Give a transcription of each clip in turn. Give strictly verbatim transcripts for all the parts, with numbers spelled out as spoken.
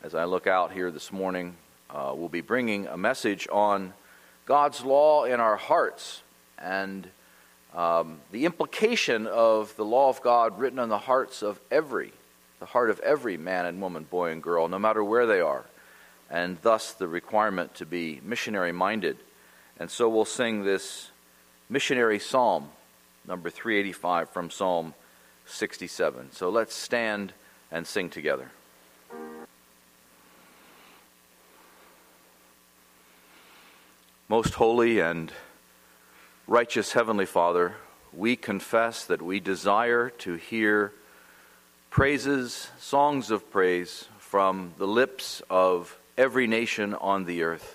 as I look out here this morning, uh, will be bringing a message on God's law in our hearts and um, the implication of the law of God written on the hearts of every, the heart of every man and woman, boy and girl, no matter where they are, and thus the requirement to be missionary-minded. And so we'll sing this missionary psalm, number three eighty-five from Psalm sixty-seven. So let's stand and sing together. Most holy and righteous Heavenly Father, we confess that we desire to hear praises, songs of praise from the lips of every nation on the earth.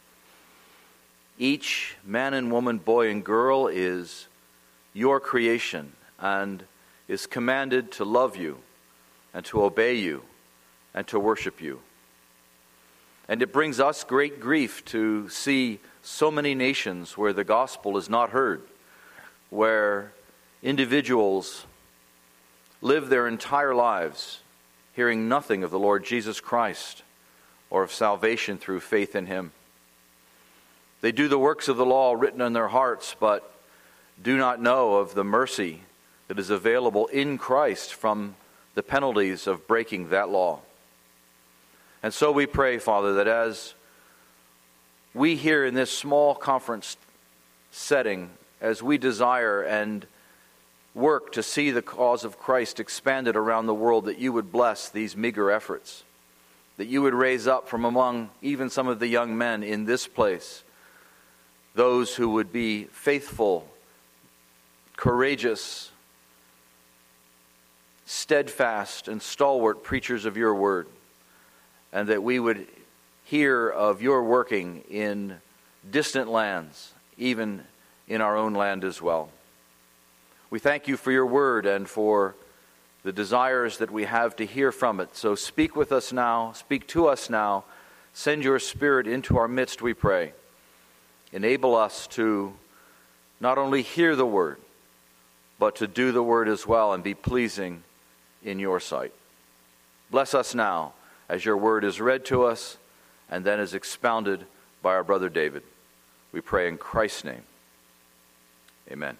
Each man and woman, boy and girl is your creation and is commanded to love you and to obey you and to worship you. And it brings us great grief to see so many nations where the gospel is not heard, where individuals live their entire lives hearing nothing of the Lord Jesus Christ or of salvation through faith in Him. They do the works of the law written in their hearts, but do not know of the mercy that is available in Christ from the penalties of breaking that law. And so we pray, Father, that as we here in this small conference setting, as we desire and work to see the cause of Christ expanded around the world, that you would bless these meager efforts, that you would raise up from among even some of the young men in this place those who would be faithful, courageous, steadfast, and stalwart preachers of your word, and that we would hear of your working in distant lands, even in our own land as well. We thank you for your word and for the desires that we have to hear from it. So speak with us now, speak to us now, send your Spirit into our midst, we pray. Enable us to not only hear the word, but to do the word as well and be pleasing in your sight. Bless us now as your word is read to us and then is expounded by our brother David. We pray in Christ's name. Amen.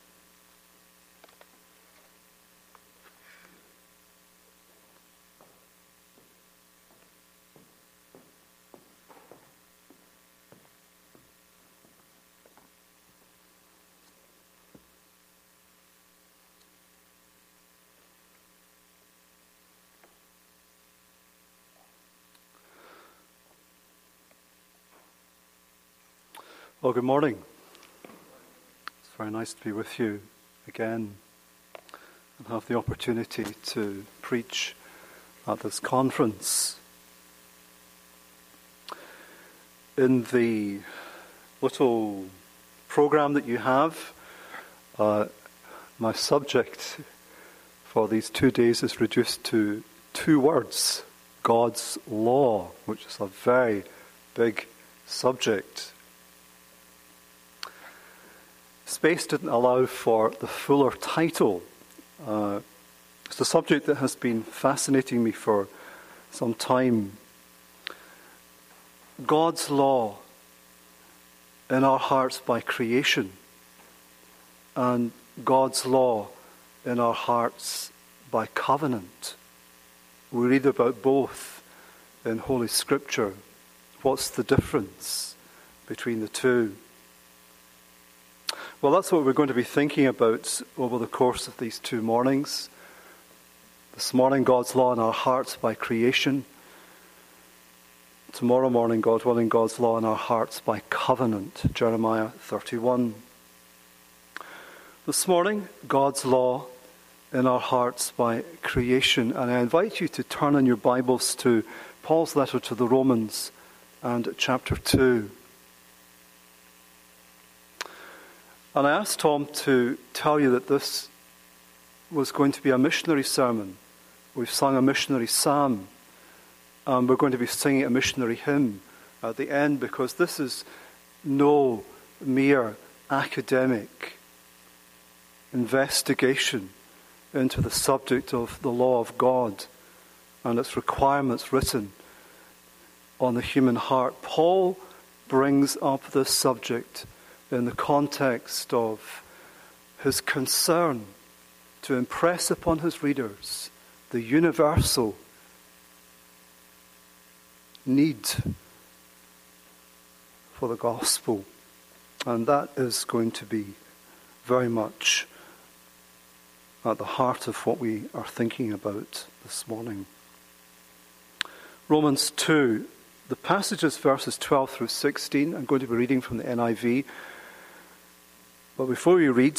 Well, good morning. It's very nice to be with you again and have the opportunity to preach at this conference. In the little program that you have, uh, my subject for these two days is reduced to two words: God's law, which is a very big subject. Space didn't allow for the fuller title. Uh, it's a subject that has been fascinating me for some time. God's law in our hearts by creation, and God's law in our hearts by covenant. We read about both in Holy Scripture. What's the difference between the two? Well, that's what we're going to be thinking about over the course of these two mornings. This morning, God's law in our hearts by creation. Tomorrow morning, God willing, God's law in our hearts by covenant, Jeremiah thirty-one. This morning, God's law in our hearts by creation. And I invite you to turn in your Bibles to Paul's letter to the Romans and chapter two. And I asked Tom to tell you that this was going to be a missionary sermon. We've sung a missionary psalm, and we're going to be singing a missionary hymn at the end, because this is no mere academic investigation into the subject of the law of God and its requirements written on the human heart. Paul brings up this subject in the context of his concern to impress upon his readers the universal need for the gospel. And that is going to be very much at the heart of what we are thinking about this morning. Romans two, the passages verses twelve through sixteen. I'm going to be reading from the N I V. But before we read,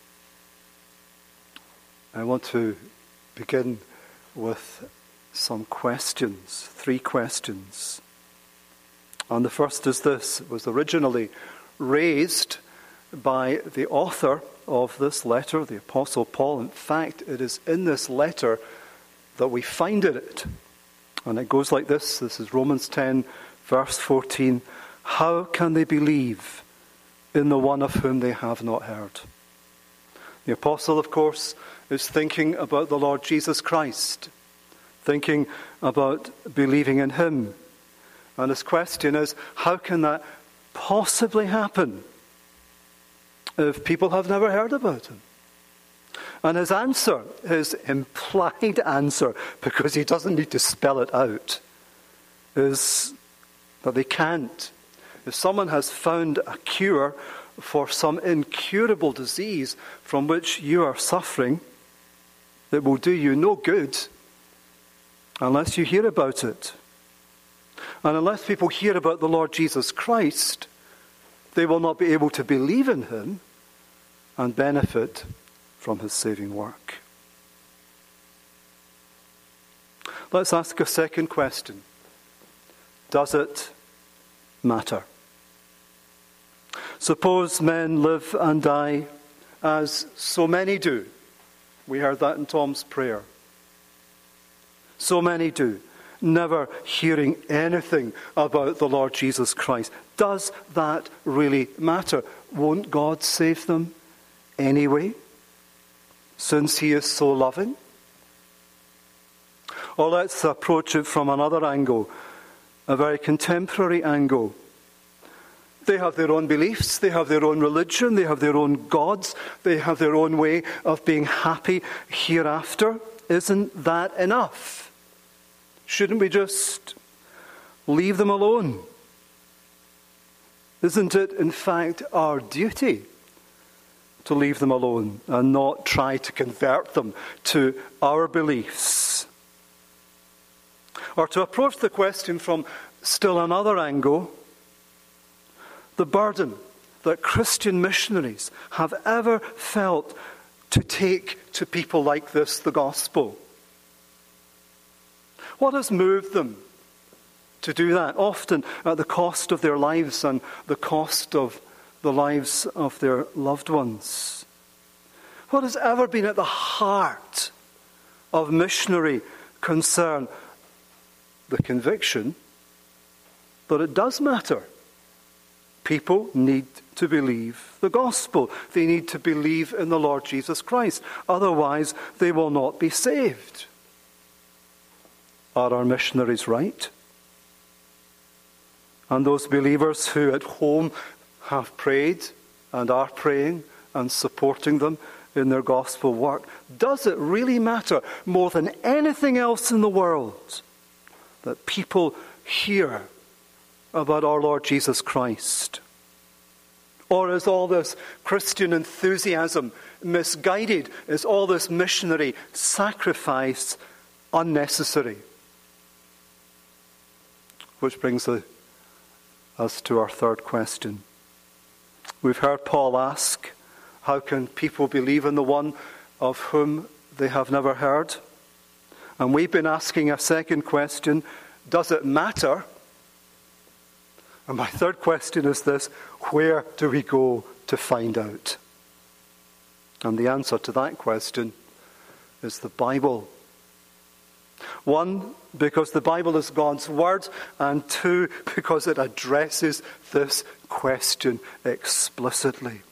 I want to begin with some questions, three questions. And the first is this: it was originally raised by the author of this letter, the Apostle Paul. In fact, it is in this letter that we find it. And it goes like this. This is Romans ten, verse fourteen. How can they believe in the one of whom they have not heard? The apostle, of course, is thinking about the Lord Jesus Christ, thinking about believing in him. And his question is, how can that possibly happen if people have never heard about him? And his answer, his implied answer, because he doesn't need to spell it out, is that they can't. If someone has found a cure for some incurable disease from which you are suffering, it will do you no good unless you hear about it. And unless people hear about the Lord Jesus Christ, they will not be able to believe in him and benefit from his saving work. Let's ask a second question. Does it matter? Suppose men live and die as so many do. We heard that in Tom's prayer. So many do, never hearing anything about the Lord Jesus Christ. Does that really matter? Won't God save them anyway, since he is so loving? Or let's approach it from another angle, a very contemporary angle. They have their own beliefs, they have their own religion, they have their own gods, they have their own way of being happy hereafter. Isn't that enough? Shouldn't we just leave them alone? Isn't it, in fact, our duty to leave them alone and not try to convert them to our beliefs? Or to approach the question from still another angle, the burden that Christian missionaries have ever felt to take to people like this the gospel. What has moved them to do that, often at the cost of their lives and the cost of the lives of their loved ones? What has ever been at the heart of missionary concern? The conviction that it does matter. People need to believe the gospel. They need to believe in the Lord Jesus Christ. Otherwise, they will not be saved. Are our missionaries right? And those believers who at home have prayed and are praying and supporting them in their gospel work, does it really matter more than anything else in the world that people hear about our Lord Jesus Christ? Or is all this Christian enthusiasm misguided? Is all this missionary sacrifice unnecessary? Which brings us to our third question. We've heard Paul ask, how can people believe in the one of whom they have never heard? And we've been asking a second question, does it matter? And my third question is this: where do we go to find out? And the answer to that question is the Bible. One, because the Bible is God's word, and two, because it addresses this question explicitly.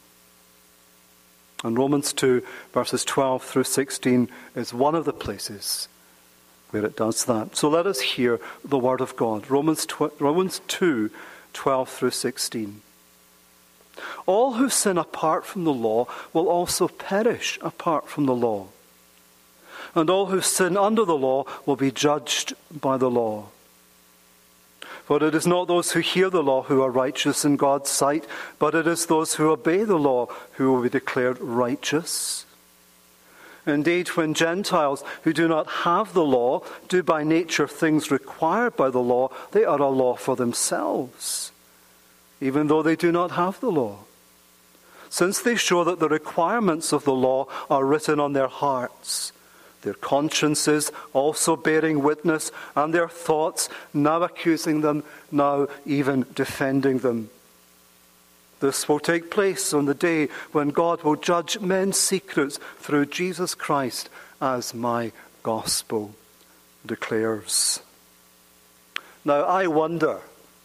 And Romans two, verses twelve through sixteen is one of the places where it does that. So let us hear the word of God. Romans, tw- Romans two, twelve through sixteen. All who sin apart from the law will also perish apart from the law. And all who sin under the law will be judged by the law. For it is not those who hear the law who are righteous in God's sight, but it is those who obey the law who will be declared righteous. Indeed, when Gentiles who do not have the law do by nature things required by the law, they are a law for themselves, even though they do not have the law, since they show that the requirements of the law are written on their hearts, their consciences also bearing witness, and their thoughts now accusing them, now even defending them. This will take place on the day when God will judge men's secrets through Jesus Christ, as my gospel declares. Now, I wonder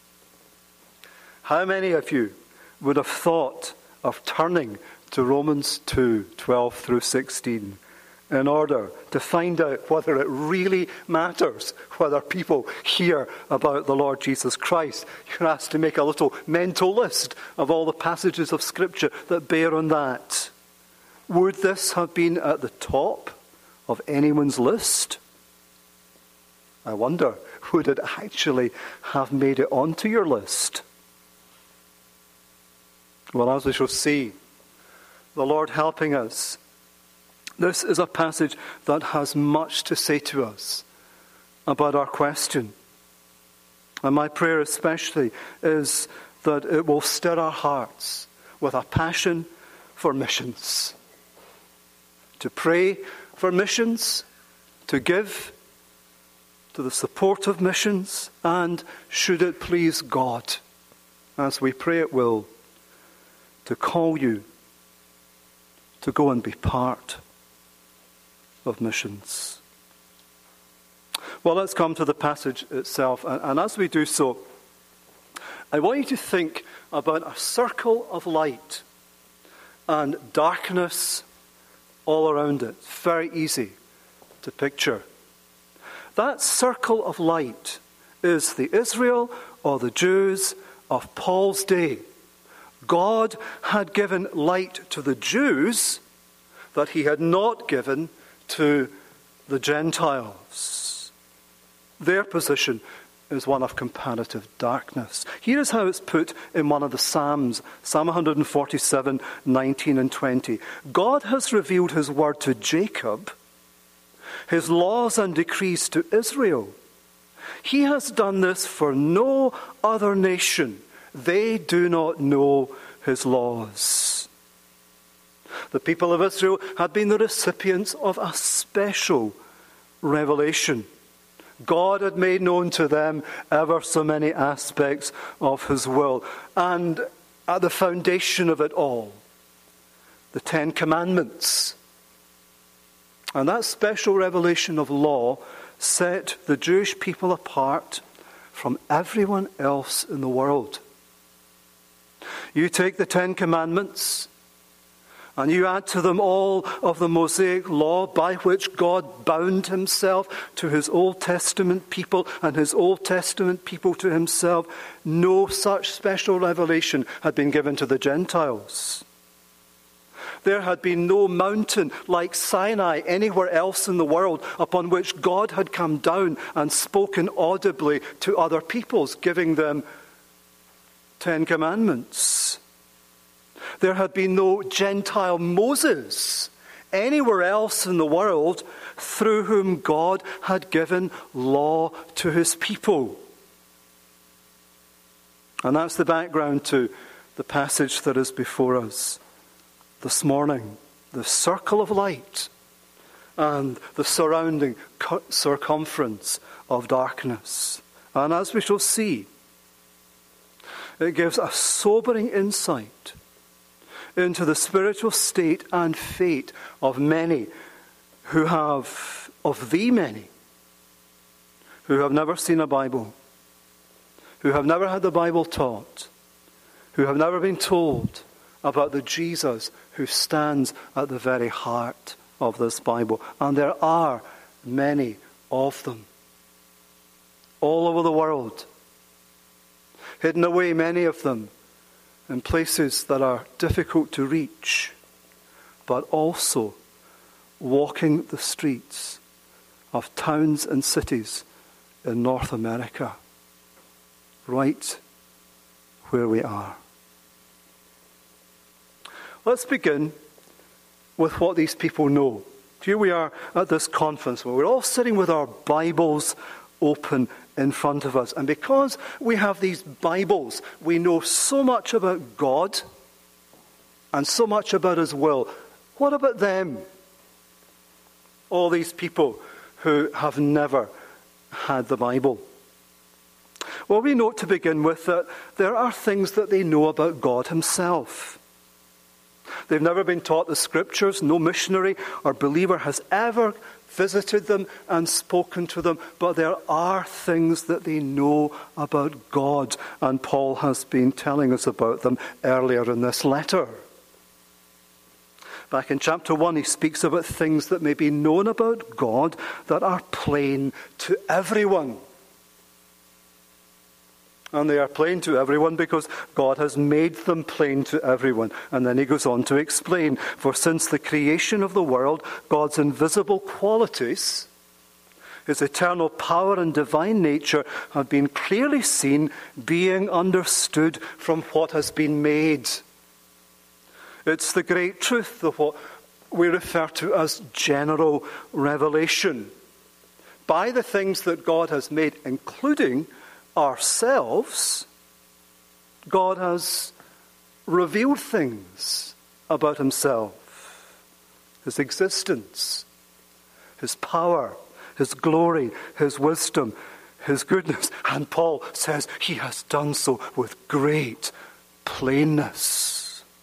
how many of you would have thought of turning to Romans two, twelve through sixteen in order to find out whether it really matters whether people hear about the Lord Jesus Christ. You're asked to make a little mental list of all the passages of Scripture that bear on that. Would this have been at the top of anyone's list? I wonder, would it actually have made it onto your list? Well, as we shall see, the Lord helping us, this is a passage that has much to say to us about our question. And my prayer especially is that it will stir our hearts with a passion for missions. To pray for missions, to give to the support of missions, and should it please God, as we pray it will, to call you to go and be part of missions. Well, let's come to the passage itself. And, and as we do so, I want you to think about a circle of light and darkness all around it. It's very easy to picture. That circle of light is the Israel or the Jews of Paul's day. God had given light to the Jews that he had not given to the Gentiles. Their position is one of comparative darkness. Here is how it's put in one of the Psalms, Psalm one forty-seven, nineteen and twenty. God has revealed his word to Jacob, his laws and decrees to Israel. He has done this for no other nation. They do not know his laws. The people of Israel had been the recipients of a special revelation. God had made known to them ever so many aspects of his will. And at the foundation of it all, the Ten Commandments. And that special revelation of law set the Jewish people apart from everyone else in the world. You take the Ten Commandments and you add to them all of the Mosaic law by which God bound himself to his Old Testament people and his Old Testament people to himself. No such special revelation had been given to the Gentiles. There had been no mountain like Sinai anywhere else in the world upon which God had come down and spoken audibly to other peoples, giving them Ten Commandments. There had been no Gentile Moses anywhere else in the world through whom God had given law to his people. And that's the background to the passage that is before us this morning. The circle of light and the surrounding circumference of darkness. And as we shall see, it gives a sobering insight into the spiritual state and fate of many who have, of the many, who have never seen a Bible, who have never had the Bible taught, who have never been told about the Jesus who stands at the very heart of this Bible. And there are many of them. All over the world. Hidden away, many of them, in places that are difficult to reach, but also walking the streets of towns and cities in North America, right where we are. Let's begin with what these people know. Here we are at this conference where we're all sitting with our Bibles open in front of us. And because we have these Bibles, we know so much about God and so much about His will. What about them? All these people who have never had the Bible. Well, we note to begin with that there are things that they know about God Himself. They've never been taught the Scriptures. No missionary or believer has ever visited them and spoken to them. But there are things that they know about God. And Paul has been telling us about them earlier in this letter. Back in chapter one, he speaks about things that may be known about God that are plain to everyone. And they are plain to everyone because God has made them plain to everyone. And then he goes on to explain, for since the creation of the world, God's invisible qualities, His eternal power and divine nature, have been clearly seen, being understood from what has been made. It's the great truth of what we refer to as general revelation. By the things that God has made, including ourselves, God has revealed things about Himself, His existence, His power, His glory, His wisdom, His goodness. And Paul says He has done so with great plainness.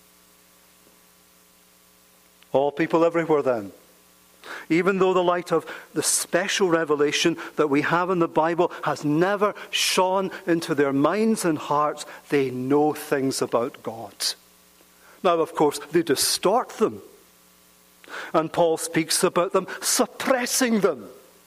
All people everywhere then, even though the light of the special revelation that we have in the Bible has never shone into their minds and hearts, they know things about God. Now, of course, they distort them. And Paul speaks about them suppressing them.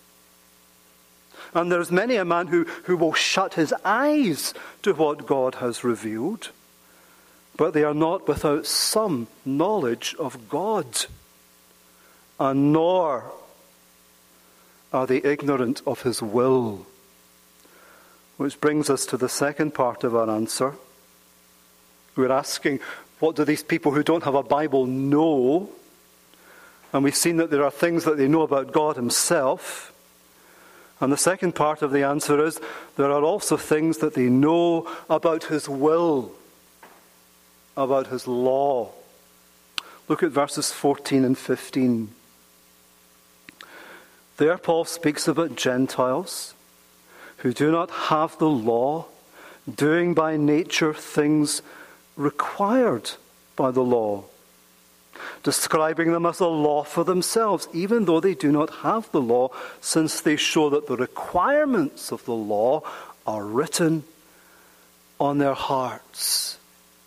And there's many a man who, who will shut his eyes to what God has revealed. But they are not without some knowledge of God. And nor are they ignorant of His will. Which brings us to the second part of our answer. We're asking, what do these people who don't have a Bible know? And we've seen that there are things that they know about God Himself. And the second part of the answer is, there are also things that they know about His will, about His law. Look at verses fourteen and fifteen. There Paul speaks about Gentiles who do not have the law, doing by nature things required by the law, describing them as a law for themselves, even though they do not have the law, since they show that the requirements of the law are written on their hearts.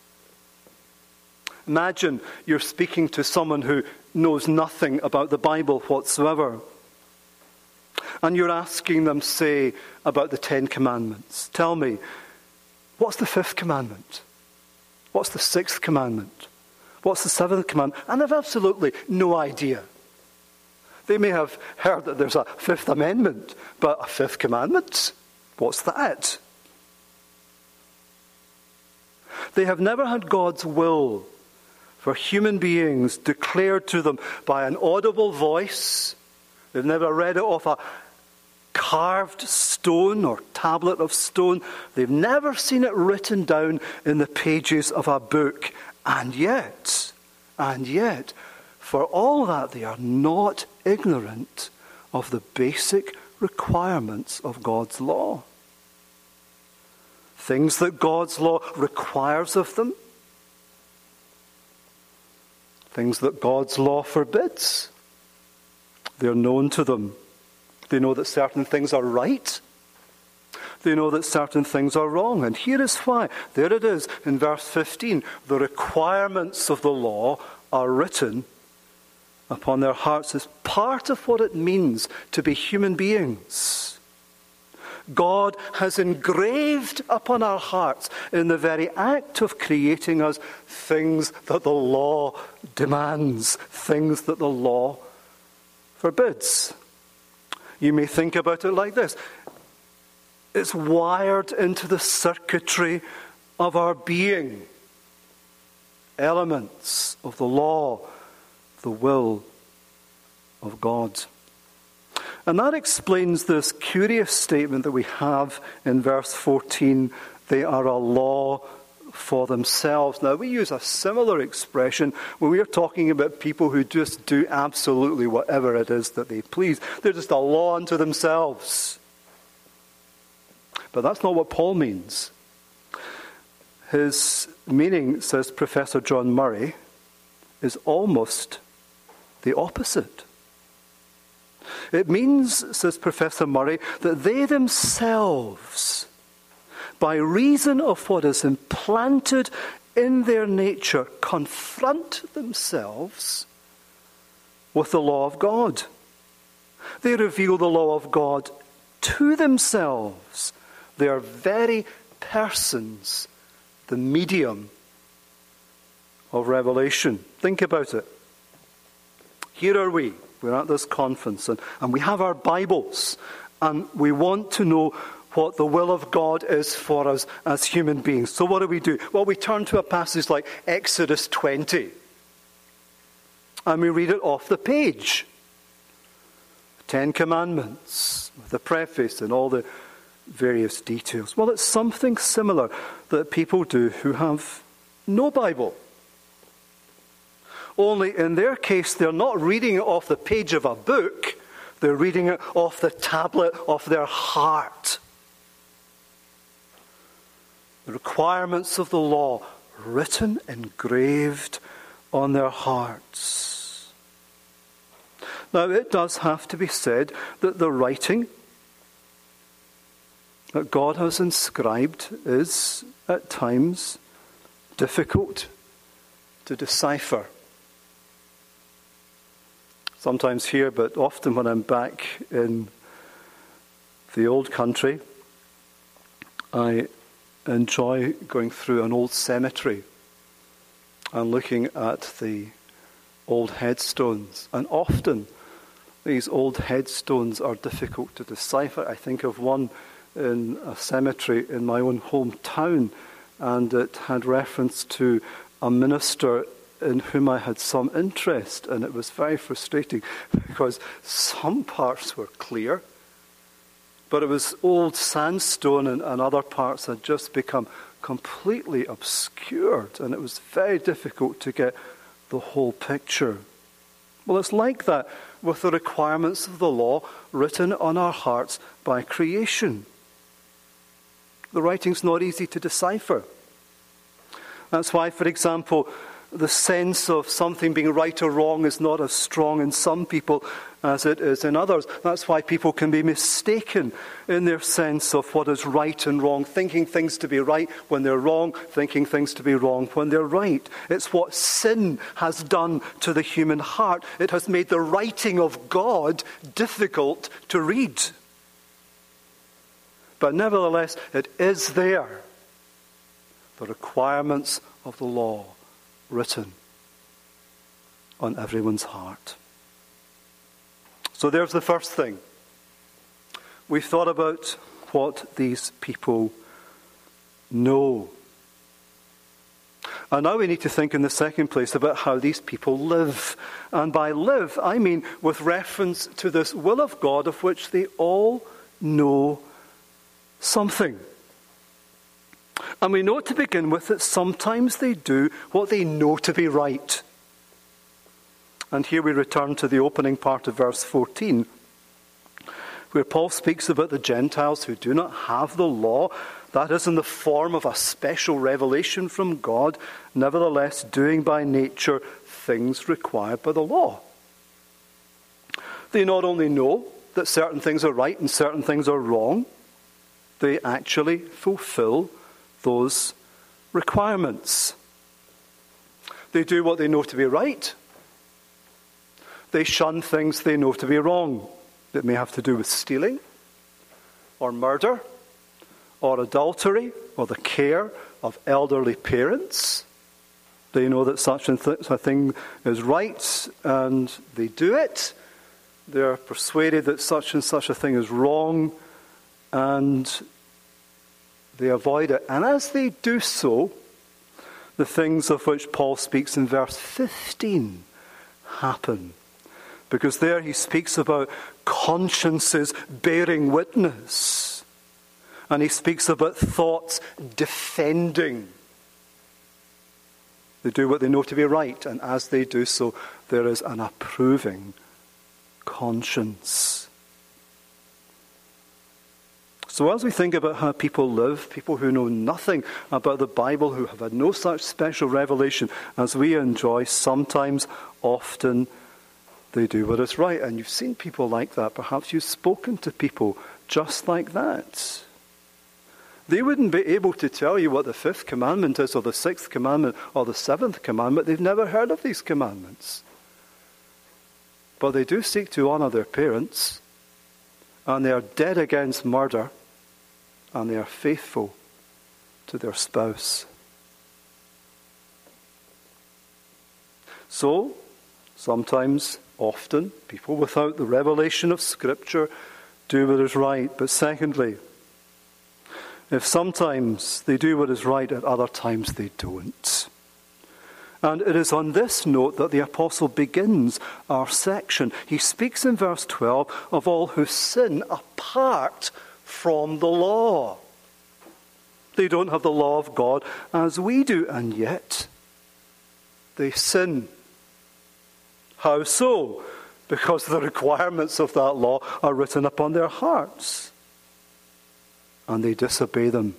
Imagine you're speaking to someone who knows nothing about the Bible whatsoever. And you're asking them, say, about the Ten Commandments. Tell me, what's the fifth commandment? What's the sixth commandment? What's the seventh commandment? And they've absolutely no idea. They may have heard that there's a Fifth Amendment, but a fifth commandment? What's that? They have never had God's will for human beings declared to them by an audible voice. They've never read it off a carved stone or tablet of stone. They've never seen it written down in the pages of a book. And yet, and yet, for all that, they are not ignorant of the basic requirements of God's law. Things that God's law requires of them. Things that God's law forbids. They're known to them. They know that certain things are right. They know that certain things are wrong. And here is why. There it is in verse fifteen. The requirements of the law are written upon their hearts is part of what it means to be human beings. God has engraved upon our hearts, in the very act of creating us, things that the law demands, things that the law forbids. You may think about it like this. It's wired into the circuitry of our being. Elements of the law, the will of God. And that explains this curious statement that we have in verse fourteen, they are a law for themselves. Now, we use a similar expression when we are talking about people who just do absolutely whatever it is that they please. They're just a law unto themselves. But that's not what Paul means. His meaning, says Professor John Murray, is almost the opposite. It means, says Professor Murray, that they themselves, by reason of what is implanted in their nature, confront themselves with the law of God. They reveal the law of God to themselves. Their very persons, the medium of revelation. Think about it. Here are we. We're at this conference, and, and we have our Bibles, and we want to know what the will of God is for us as human beings. So what do we do? Well, we turn to a passage like Exodus twenty, and we read it off the page. The Ten Commandments, with the preface and all the various details. Well, it's something similar that people do who have no Bible. Only in their case, they're not reading it off the page of a book. They're reading it off the tablet of their heart. The requirements of the law written, engraved on their hearts. Now, it does have to be said that the writing that God has inscribed is, at times, difficult to decipher. Sometimes here, but often when I'm back in the old country, I enjoy going through an old cemetery and looking at the old headstones. And often these old headstones are difficult to decipher. I think of one in a cemetery in my own hometown, and it had reference to a minister in whom I had some interest, and it was very frustrating because some parts were clear, but it was old sandstone, and, and other parts had just become completely obscured, and it was very difficult to get the whole picture. Well, it's like that with the requirements of the law written on our hearts by creation. The writing's not easy to decipher. That's why, for example, the sense of something being right or wrong is not as strong in some people as it is in others. That's why people can be mistaken in their sense of what is right and wrong, thinking things to be right when they're wrong, thinking things to be wrong when they're right. It's what sin has done to the human heart. It has made the writing of God difficult to read. But nevertheless, it is there. The requirements of the law written on everyone's heart. So there's the first thing. We've thought about what these people know. And now we need to think in the second place about how these people live. And by live, I mean with reference to this will of God of which they all know something. And we know to begin with that sometimes they do what they know to be right. And here we return to the opening part of verse fourteen, where Paul speaks about the Gentiles who do not have the law, that is in the form of a special revelation from God, nevertheless doing by nature things required by the law. They not only know that certain things are right and certain things are wrong, they actually fulfill those requirements. They do what they know to be right. they shun things they know to be wrong. It may have to do with stealing, or murder, or adultery, or the care of elderly parents. They know that such a thing is right, and they do it. They are persuaded that such and such a thing is wrong, and they avoid it. And as they do so, the things of which Paul speaks in verse fifteen happen. Because there he speaks about consciences bearing witness. And he speaks about thoughts defending. They do what they know to be right, and as they do so, there is an approving conscience. So as we think about how people live, people who know nothing about the Bible, who have had no such special revelation as we enjoy, sometimes, often, they do what is right. And you've seen people like that. Perhaps you've spoken to people just like that. They wouldn't be able to tell you what the fifth commandment is, or the sixth commandment, or the seventh commandment. They've never heard of these commandments. But they do seek to honor their parents, and they are dead against murder, and they are faithful to their spouse. So, sometimes, often, people without the revelation of Scripture do what is right. But secondly, if sometimes they do what is right, at other times they don't. And it is on this note that the apostle begins our section. He speaks in verse twelve of all who sin apart from the law. They don't have the law of God as we do, and yet they sin. How so? Because the requirements of that law are written upon their hearts, and they disobey them.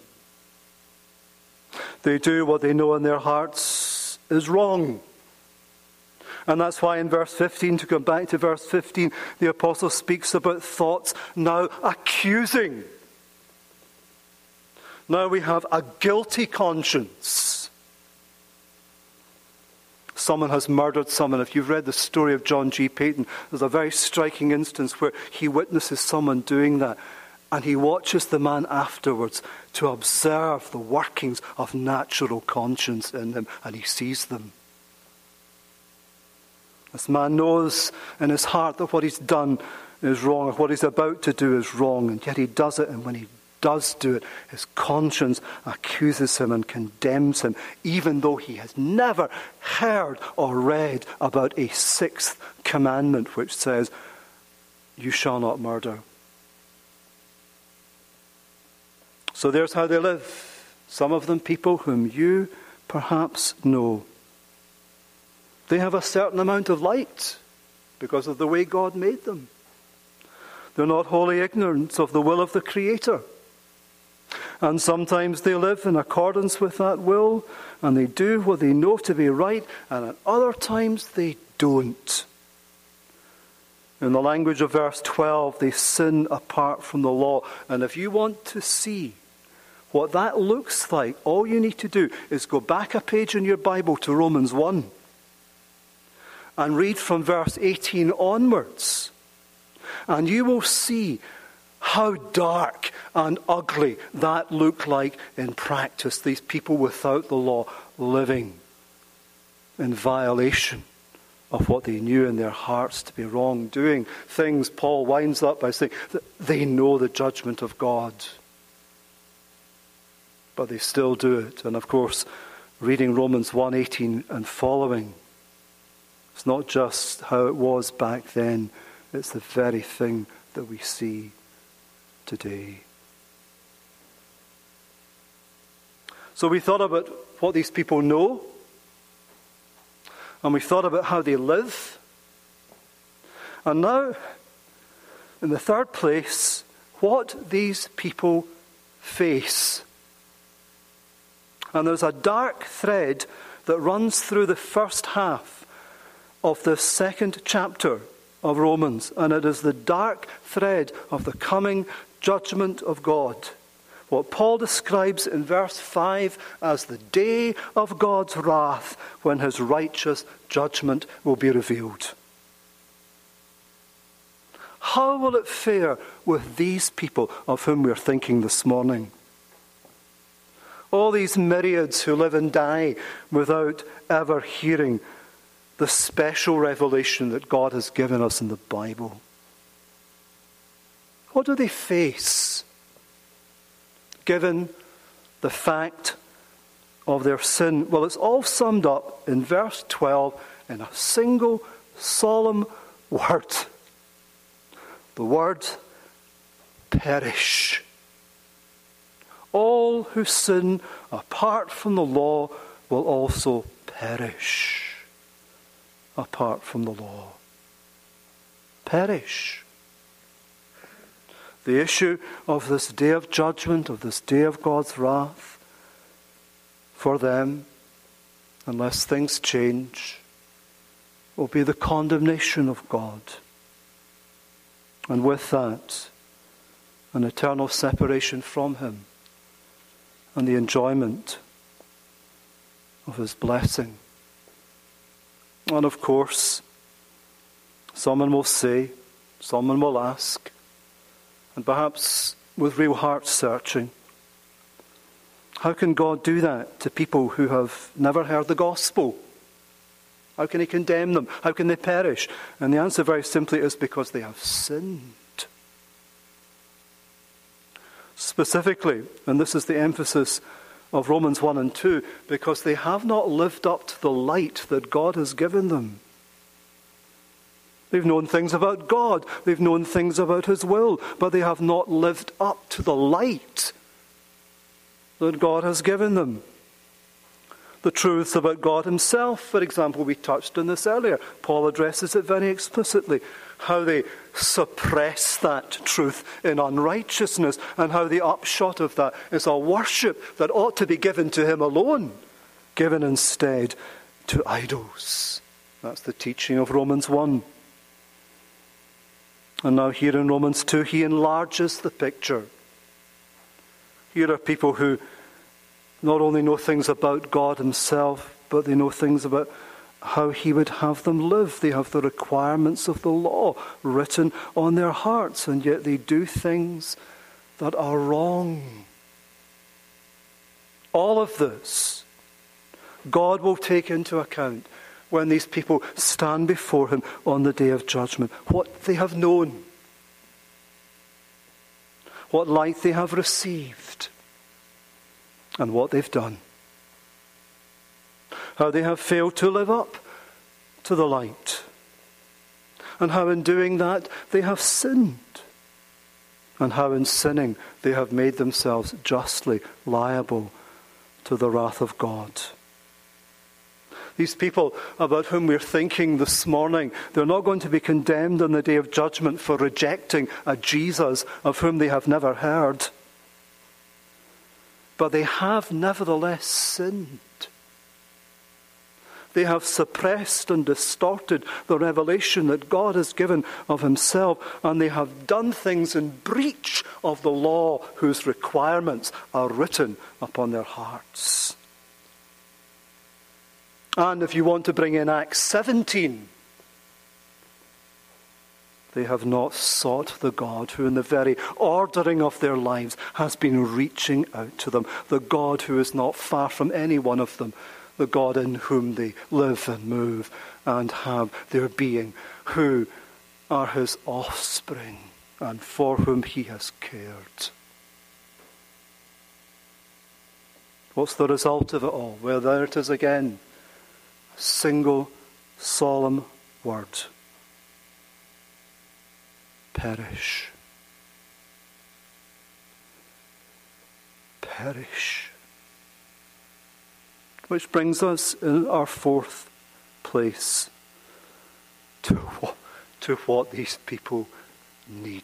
They do what they know in their hearts is wrong. And that's why in verse fifteen, to come back to verse fifteen, the apostle speaks about thoughts now accusing. Now we have a guilty conscience. Someone has murdered someone. If you've read the story of John G. Paton, there's a very striking instance where he witnesses someone doing that. And he watches the man afterwards to observe the workings of natural conscience in him, and he sees them. This man knows in his heart that what he's done is wrong, or what he's about to do is wrong, and yet he does it, and when he does do it, his conscience accuses him and condemns him, even though he has never heard or read about a sixth commandment which says, "You shall not murder." So there's how they live. Some of them people whom you perhaps know. They have a certain amount of light because of the way God made them. They're not wholly ignorant of the will of the Creator. And sometimes they live in accordance with that will, and they do what they know to be right, and at other times they don't. In the language of verse twelve, they sin apart from the law. And if you want to see what that looks like, all you need to do is go back a page in your Bible to Romans one and read from verse eighteen onwards. And you will see how dark and ugly that looked like in practice. These people without the law living in violation of what they knew in their hearts to be wrong, doing things, Paul winds up by saying, that they know the judgment of God, but they still do it. And of course, reading Romans one eighteen and following, it's not just how it was back then, it's the very thing that we see today. So we thought about what these people know, and we thought about how they live. And now, in the third place, what these people face. And there's a dark thread that runs through the first half of the second chapter of Romans, and it is the dark thread of the coming judgment of God. What Paul describes in verse five as the day of God's wrath, when his righteous judgment will be revealed. How will it fare with these people of whom we're thinking this morning? All these myriads who live and die without ever hearing the special revelation that God has given us in the Bible. What do they face, given the fact of their sin? Well, it's all summed up in verse twelve in a single solemn word. The word perish. All who sin apart from the law will also perish apart from the law. Perish. The issue of this day of judgment, of this day of God's wrath, for them, unless things change, will be the condemnation of God. And with that, an eternal separation from Him and the enjoyment of His blessing. And of course, someone will say, someone will ask, and perhaps with real heart searching, how can God do that to people who have never heard the gospel? How can He condemn them? How can they perish? And the answer very simply is because they have sinned. Specifically, and this is the emphasis of Romans one and two, because they have not lived up to the light that God has given them. They've known things about God, they've known things about His will, but they have not lived up to the light that God has given them. The truths about God Himself, for example, we touched on this earlier. Paul addresses it very explicitly. How they suppress that truth in unrighteousness, and how the upshot of that is a worship that ought to be given to Him alone, given instead to idols. That's the teaching of Romans one. And now here in Romans two, he enlarges the picture. Here are people who not only know things about God Himself, but they know things about how He would have them live. They have the requirements of the law written on their hearts, and yet they do things that are wrong. All of this, God will take into account when these people stand before Him on the day of judgment. What they have known, what light they have received, and what they've done. How they have failed to live up to the light. And how in doing that they have sinned. And how in sinning they have made themselves justly liable to the wrath of God. These people about whom we're thinking this morning, they're not going to be condemned on the day of judgment for rejecting a Jesus of whom they have never heard. But they have nevertheless sinned. They have suppressed and distorted the revelation that God has given of Himself, and they have done things in breach of the law whose requirements are written upon their hearts. And if you want to bring in Acts seventeen, they have not sought the God who in the very ordering of their lives has been reaching out to them, the God who is not far from any one of them, the God in whom they live and move and have their being, who are His offspring and for whom He has cared. What's the result of it all? Well, there it is again. A single solemn word. Perish. Perish. Which brings us in our fourth place to what, to what these people need.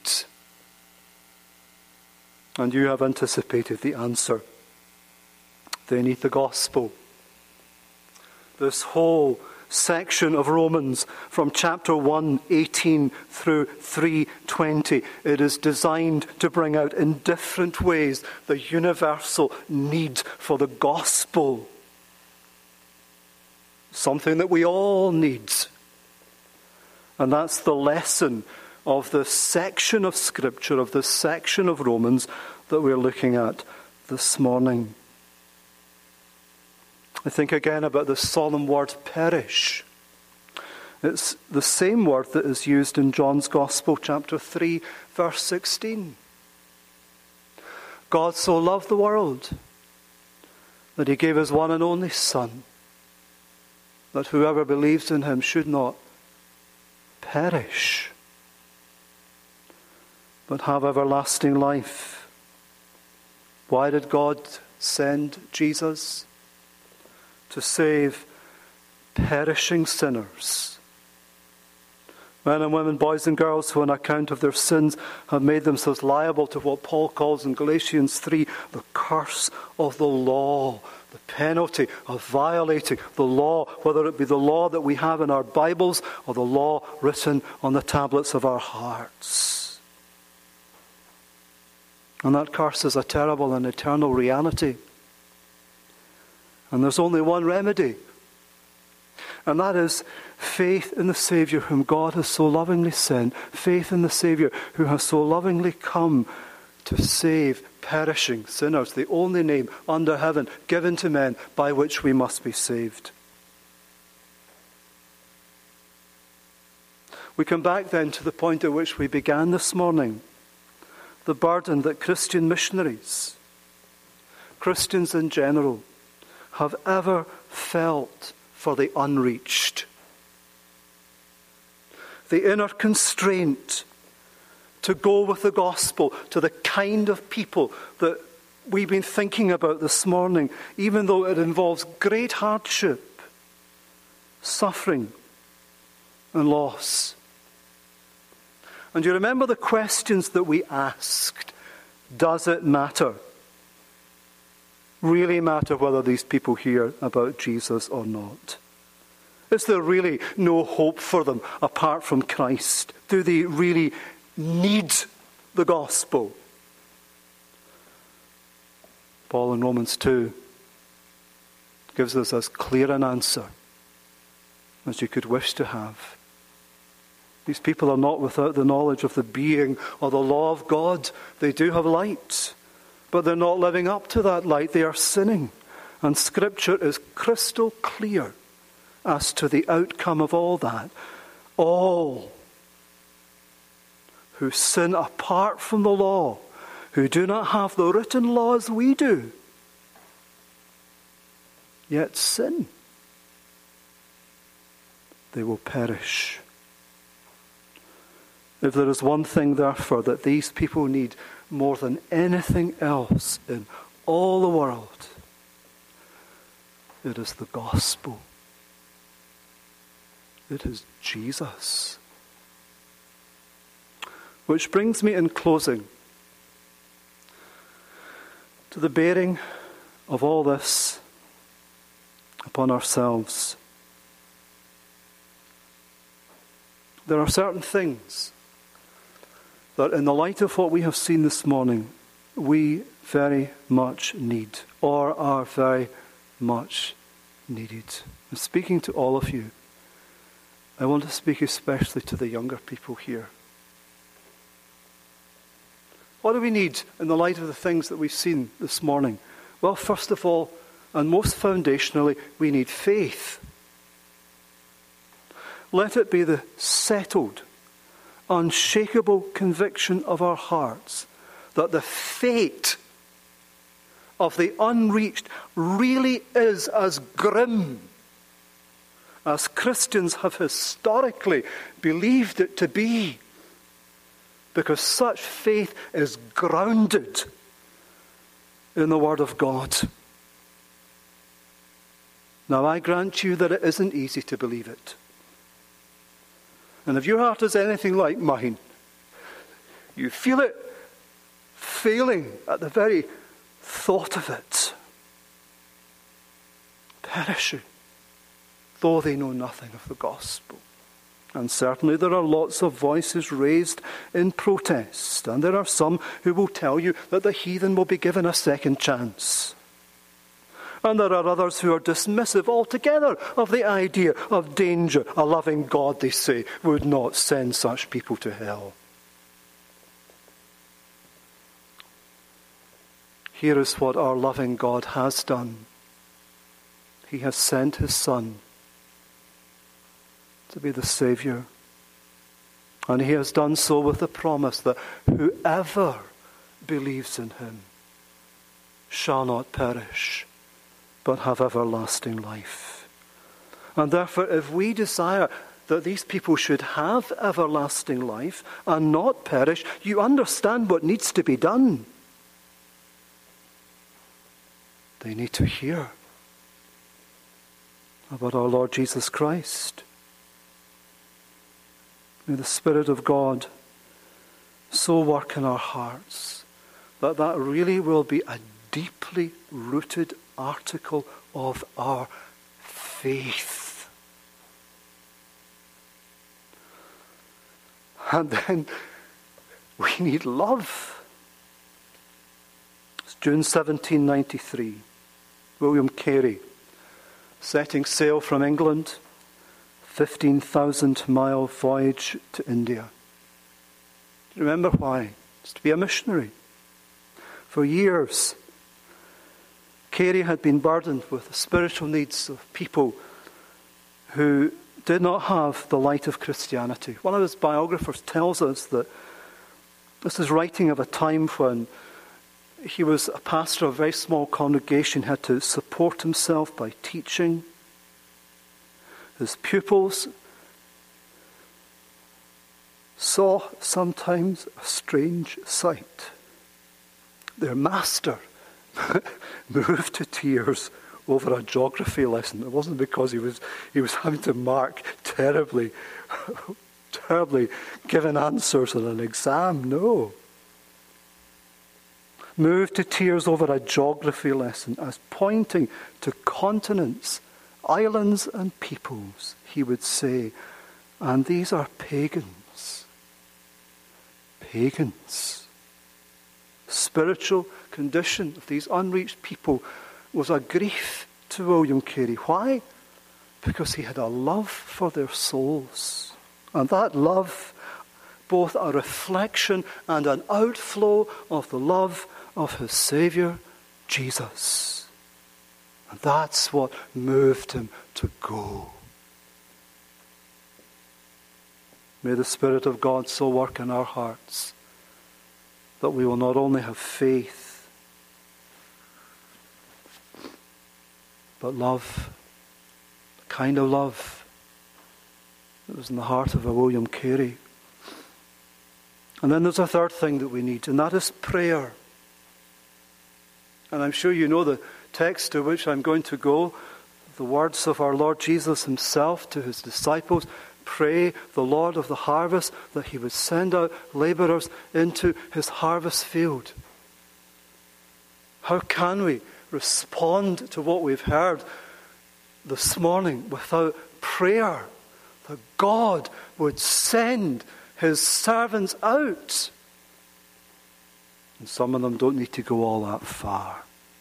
And you have anticipated the answer. They need the gospel. This whole section of Romans from chapter one, eighteen through three twenty, it is designed to bring out in different ways the universal need for the gospel. Something that we all need. And that's the lesson of this section of Scripture, of this section of Romans that we're looking at this morning. I think again about the solemn word perish. It's the same word that is used in John's Gospel, chapter three, verse sixteen. God so loved the world that he gave his one and only Son, that whoever believes in him should not perish, but have everlasting life. Why did God send Jesus? To save perishing sinners. Men and women, boys and girls who on account of their sins have made themselves liable to what Paul calls in Galatians three, the curse of the law, the penalty of violating the law, whether it be the law that we have in our Bibles or the law written on the tablets of our hearts. And that curse is a terrible and eternal reality. And there's only one remedy, and that is faith in the Saviour whom God has so lovingly sent, faith in the Saviour who has so lovingly come to save perishing sinners, the only name under heaven given to men by which we must be saved. We come back then to the point at which we began this morning, the burden that Christian missionaries, Christians in general, have ever felt for the unreached. The inner constraint to go with the gospel to the kind of people that we've been thinking about this morning, even though it involves great hardship, suffering, and loss. And you remember the questions that we asked. Does it matter? Really matter whether these people hear about Jesus or not? Is there really no hope for them apart from Christ? Do they really need the gospel? Paul in Romans two gives us as clear an answer as you could wish to have. These people are not without the knowledge of the being or the law of God. They do have light, but they're not living up to that light. They are sinning. And Scripture is crystal clear as to the outcome of all that. All who sin apart from the law, who do not have the written law as we do, yet sin, they will perish. If there is one thing, therefore, that these people need more than anything else in all the world, it is the gospel. It is Jesus. Which brings me in closing to the bearing of all this upon ourselves. There are certain things that in the light of what we have seen this morning, we very much need, or are very much needed. I'm speaking to all of you. I want to speak especially to the younger people here. What do we need in the light of the things that we've seen this morning? Well, first of all, and most foundationally, we need faith. Let it be the settled, unshakable conviction of our hearts that the fate of the unreached really is as grim as Christians have historically believed it to be, because such faith is grounded in the Word of God. Now, I grant you that it isn't easy to believe it. And if your heart is anything like mine, you feel it failing at the very thought of it. Perishing, though they know nothing of the gospel. And certainly there are lots of voices raised in protest. And there are some who will tell you that the heathen will be given a second chance. And there are others who are dismissive altogether of the idea of danger. A loving God, they say, would not send such people to hell. Here is what our loving God has done. He has sent his Son to be the Saviour. And he has done so with the promise that whoever believes in him shall not perish, but have everlasting life. And therefore, if we desire that these people should have everlasting life and not perish, you understand what needs to be done. They need to hear about our Lord Jesus Christ. May the Spirit of God so work in our hearts that that really will be a deeply rooted article of our faith. And then we need love. It's June seventeen ninety-three. William Carey, setting sail from England, fifteen thousand mile voyage to India. Do you remember why? It's to be a missionary. For years, Carey had been burdened with the spiritual needs of people who did not have the light of Christianity. One of his biographers tells us that this is writing of a time when he was a pastor of a very small congregation, had to support himself by teaching. His pupils saw sometimes a strange sight. Their master moved to tears over a geography lesson. It wasn't because he was he was having to mark terribly, terribly given answers in an exam. No. Moved to tears over a geography lesson as pointing to continents, islands and peoples, he would say, and these are pagans. Pagans. Spiritual condition of these unreached people was a grief to William Carey. Why? Because he had a love for their souls. And that love, both a reflection and an outflow of the love of his Saviour, Jesus. And that's what moved him to go. May the Spirit of God so work in our hearts that we will not only have faith, but love, the kind of love that was in the heart of a William Carey. And then there's a third thing that we need, and that is prayer. And I'm sure you know the text to which I'm going to go, the words of our Lord Jesus himself to his disciples. Pray the Lord of the harvest that he would send out labourers into his harvest field. How can we respond to what we've heard this morning without prayer? That God would send his servants out. And some of them don't need to go all that far.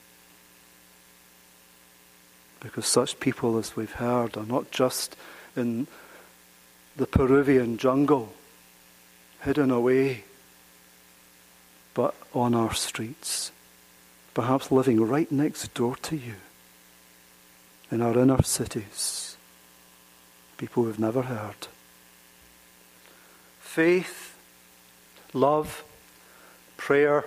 Because such people, as we've heard, are not just in the Peruvian jungle, hidden away, but on our streets, perhaps living right next door to you, in our inner cities, people we've never heard. Faith, love, prayer,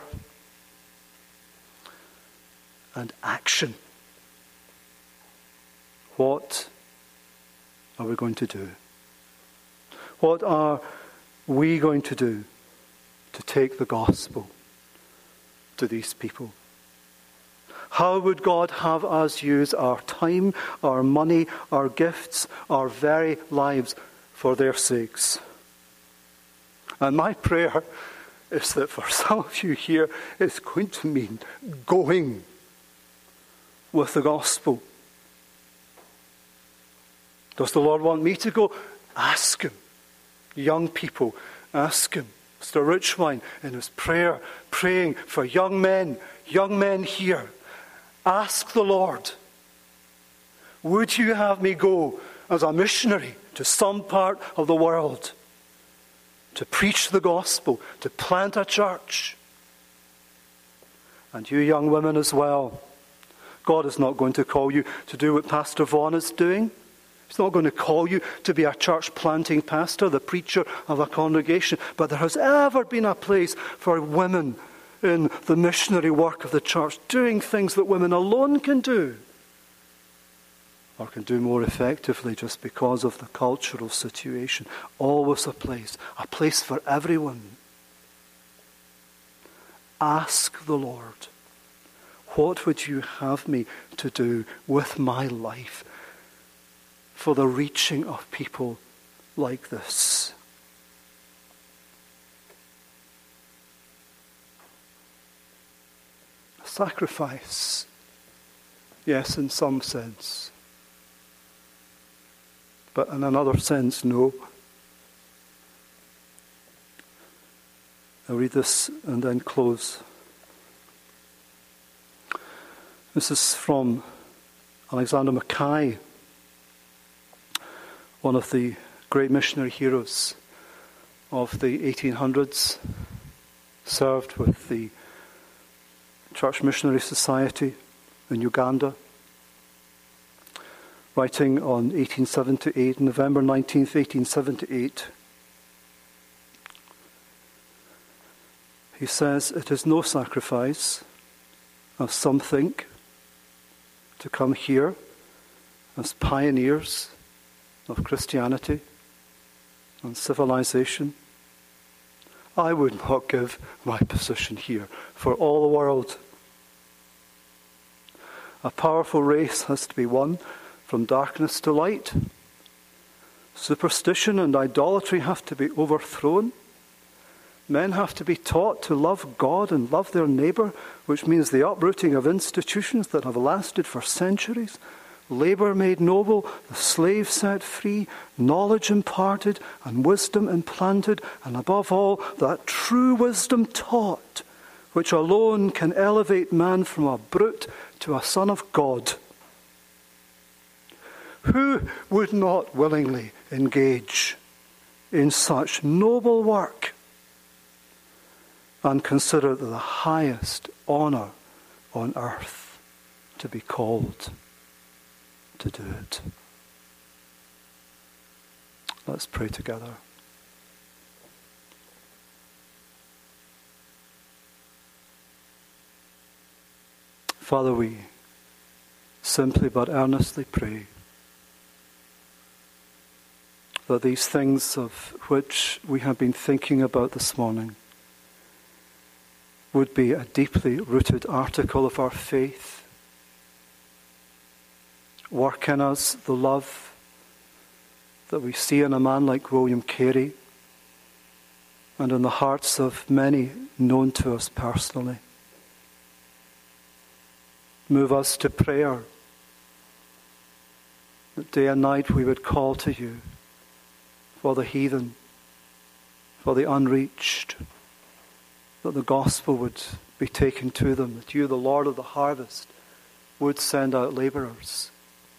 and action. What are we going to do? What are we going to do to take the gospel to these people? How would God have us use our time, our money, our gifts, our very lives for their sakes? And my prayer is that for some of you here, it's going to mean going with the gospel. Does the Lord want me to go? Ask him. Young people, ask him. Mister Richwine in his prayer, praying for young men, young men here. Ask the Lord would you have me go as a missionary to some part of the world to preach the gospel, to plant a church? And you young women as well. God is not going to call you to do what Pastor Vaughan is doing. He's not going to call you to be a church planting pastor, the preacher of a congregation. But there has ever been a place for women in the missionary work of the church, doing things that women alone can do, or can do more effectively just because of the cultural situation. Always a place, a place for everyone. Ask the Lord, what would you have me to do with my life for the reaching of people like this? Sacrifice, yes, in some sense. But in another sense, no. I'll read this and then close. This is from Alexander Mackay, one of the great missionary heroes of the eighteen hundreds, served with the Church Missionary Society in Uganda. Writing on eighteen seventy-eight, November nineteenth, eighteen seventy-eight, he says, "It is no sacrifice, as some think, to come here as pioneers of Christianity and civilization. I would not give my position here for all the world. A powerful race has to be won from darkness to light. Superstition and idolatry have to be overthrown. Men have to be taught to love God and love their neighbour, which means the uprooting of institutions that have lasted for centuries. Labour made noble, the slave set free, knowledge imparted, and wisdom implanted, and above all, that true wisdom taught, which alone can elevate man from a brute to a son of God. Who would not willingly engage in such noble work and consider it the highest honour on earth to be called to do it?" Let's pray together. Father, we simply but earnestly pray that these things of which we have been thinking about this morning would be a deeply rooted article of our faith. Work in us the love that we see in a man like William Carey and in the hearts of many known to us personally. Move us to prayer, that day and night we would call to you for the heathen, for the unreached, that the gospel would be taken to them, that you, the Lord of the harvest, would send out labourers.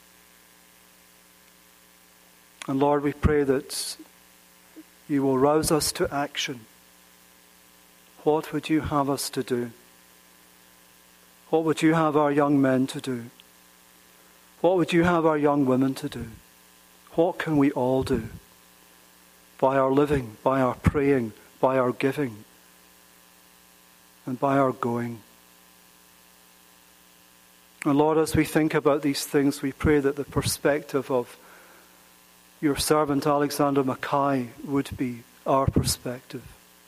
And Lord, we pray that you will rouse us to action. What would you have us to do? What would you have our young men to do? What would you have our young women to do? What can we all do? By our living, by our praying, by our giving, and by our going. And Lord, as we think about these things, we pray that the perspective of your servant Alexander Mackay would be our perspective.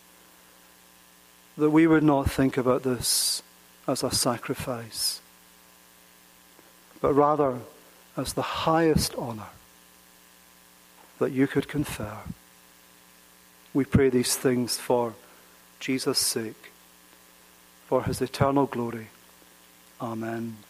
That we would not think about this as a sacrifice, but rather as the highest honour that you could confer. We pray these things for Jesus' sake, for his eternal glory. Amen.